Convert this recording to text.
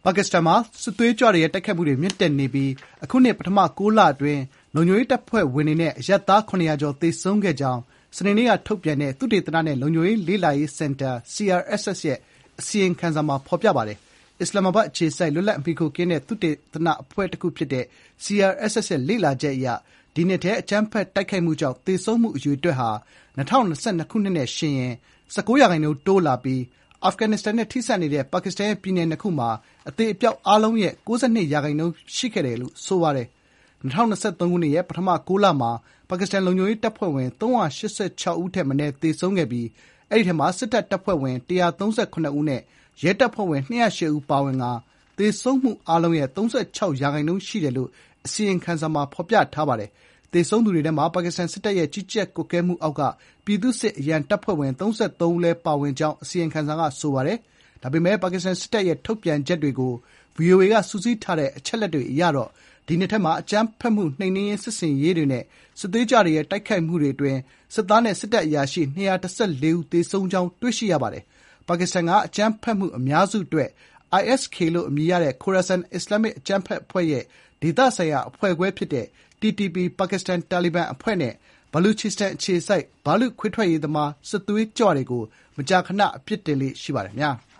ပါကစ္စတန်မှာစစ်သွေးကြွတွေရဲ့တိုက်ခိုက်မှုတွေမြင့်တက်နေပြီးအခုနှစ်ပထမ9လအတွင်းလုံခြုံရေးတပ်ဖွဲ့ဝင်တွေနဲ့အရပ်သား900ကျော်သေဆုံးခဲ့ကြောင်းစနေနေ့ကထုတ်ပြန်တဲ့သုတေသနနဲ့လုံခြုံရေးလေ့လာရေးစင်တာ CRSS ရဲ့အစီရင်ခံစာမှာဖော်ပြပါတယ်။အစ္စလာမ္မာဘတ်အခြေစိုက်လွတ်လပ်အမှီအခိုကင်းတဲ့သုတေသနအဖွဲ့တစ်ခုဖြစ်တဲ့ CRSS ရဲ့လေ့လာချက်အရဒီနှစ်ထဲအကြမ်းဖက်တိုက်ခိုက်မှုကြောင့်သေဆုံးမှုအရေအတွက်ဟာ2022ခုနှစ်နဲ့ယှဉ်ရင်19% တိုးလာပြီးအာဖဂန်နစ္စတန်နဲ့ထိစပ်နေတဲ့ပါကစ္စတန်ရဲ့ပြည်နယ်2ခုမှာအသေအပျောက်အားလုံးရဲ့92% ရှိခဲ့တယ်လို့ဆိုပါတယ်။2023ခုနှစ်ရဲ့ပထမ9လမှာပါကစ္စတန်လုံခြုံရေးတပ်ဖွဲ့ဝင်386ဦးထက်မနည်းသေဆုံးခဲ့ပြီးအဲ့ဒီထဲမှာစစ်တပ်ဖွဲ့ဝင်138ဦးနဲ့ရဲတပ်ဖွဲ့ဝင်208ဦးပါဝင်ကာသေဆုံးမှုအားလုံးရဲ့36% ရှိတယ်လို့အစီရင်ခံစာမှာဖော်ပြထားပါတယ်။သေဆုံးသူတွေထဲမှာပါကစ္စတန်စစ်တပ်ရဲ့ကြီးကြပ်ကွပ်ကဲမှုအောက်ကပြည်သူ့စစ်အရန်တပ်ဖွဲ့ဝင်33ဦးလည်းပါဝင်ကြောင်းအစီရင်ခံစာကဆိုပါတယ်။ဒါပေမဲ့ပါကစ္စတန်စစ်တပ်ရဲ့ထုတ်ပြန်ချက်တွေကို VOA ကစုစည်းထားတဲ့အချက်အလက်တွေအရတော့ဒီနှစ်ထဲမှာအကြမ်းဖက်မှုနှိမ်နင်းရေးစစ်ဆင်ရေးတွေနဲ့စစ်သွေးကြွတွေရဲ့တိုက်ခိုက်မှုတွေအတွင်းစစ်သားနဲ့စစ်တပ်အရာရှိ214ဦးသေဆုံးကြောင်းတွေ့ရှိရပါတယ်။ပါကစ္စတန်ကအကြမ်းဖက်မှုအများစုအတွက် ISK လို့အမည်ရတဲ့ Khorasan Islamic အကြမ်းဖက်အဖွဲ့ရဲ့ဒေသဆိုင်ရာအဖွဲ့ခွဲဖြစ်တဲ့ TTP ပါကစ္စတန်တာလီဘန်အဖွဲ့နဲ့ဘာလူချစ္စတန်အခြေစိုက်ဘာလုခွဲထွက်ရေးသမားစစ်သွေးကြွတွေကိုမကြာခဏအပြစ်တင်လေ့ရှိပါတယ်ခင်ဗျာ။